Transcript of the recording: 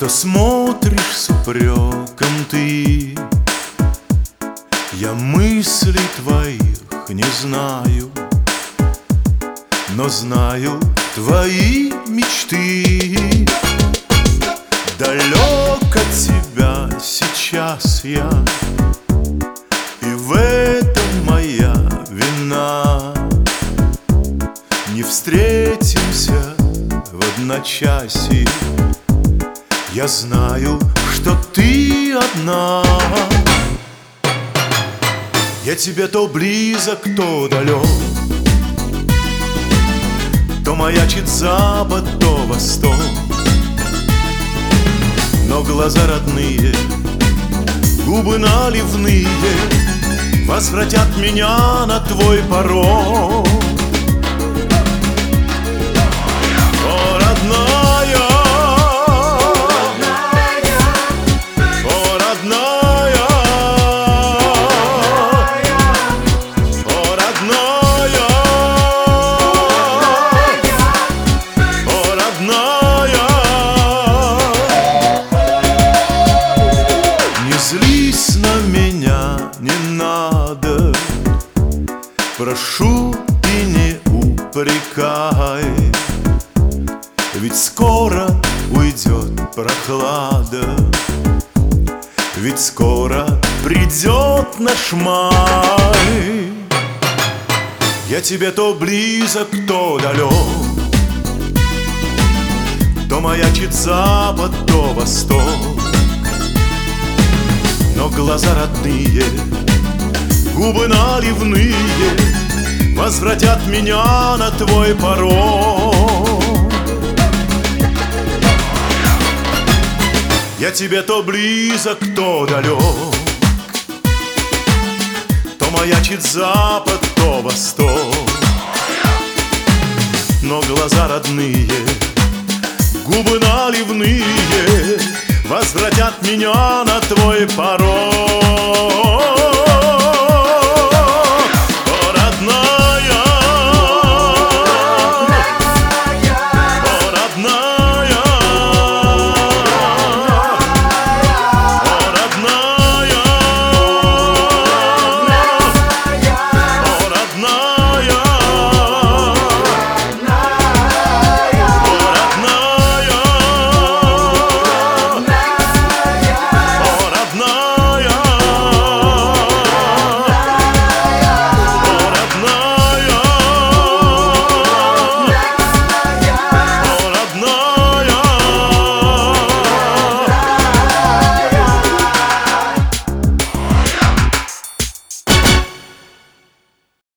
Что смотришь с упреком ты. Я мыслей твоих не знаю, но знаю твои мечты. Далек от тебя сейчас я, и в этом моя вина. Не встретимся в одночасье, я знаю, что ты одна. Я тебе то близок, то далек, то маячит запад, то восток. Но глаза родные, губы наливные возвратят меня на твой порог. О, родная, о, родная, о, родная, о, родная. Не злись на меня, не надо, прошу и не упрекай. Ведь скоро уйдет прохлада, ведь скоро придет наш май. Я тебе то близок, то далек, то маячит запад, то восток. Но глаза родные, губы наливные возвратят меня на твой порог. Я тебе то близок, то далек, то маячит запад, то восток. Но глаза родные, губы наливные возвратят меня на твой порог.